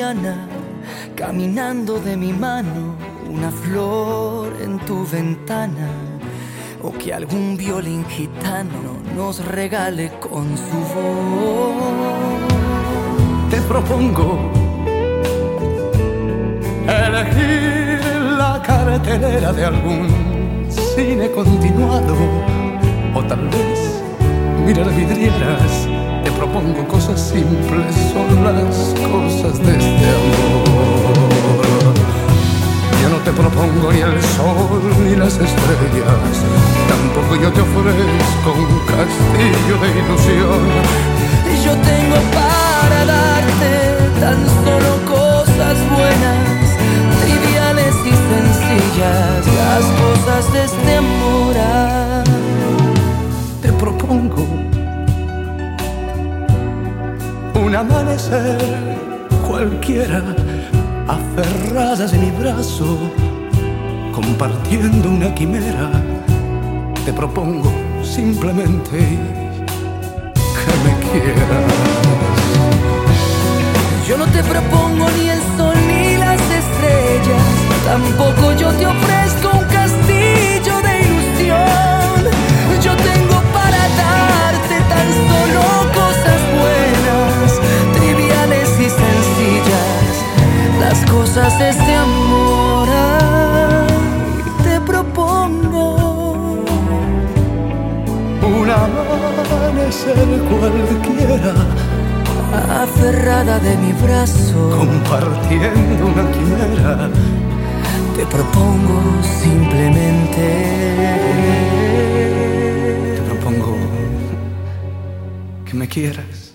mañana, caminando de mi mano, una flor en tu ventana, o que algún violín gitano nos regale con su voz. Te propongo elegir la cartelera de algún cine continuado, o tal vez mirar vidrieras. Te propongo cosas simples, son las cosas de este amor. Yo no te propongo ni el sol ni las estrellas, tampoco yo te ofrezco un castillo de ilusión. Yo tengo para darte tan solo cosas buenas, triviales y sencillas, las cosas de este amor. Te propongo un amanecer cualquiera, aferradas en mi brazo, compartiendo una quimera. Te propongo simplemente que me quieras. Yo no te propongo ni el sol ni las estrellas, tampoco yo te ofrezco un castillo de ilusión. Yo tengo para darte tan solo cosas buenas, triviales y sencillas, las cosas de este amor. Te propongo un amanecer cualquiera, aferrada de mi brazo, compartiendo una quimera. te propongo simplemente, Te propongo que me quieras.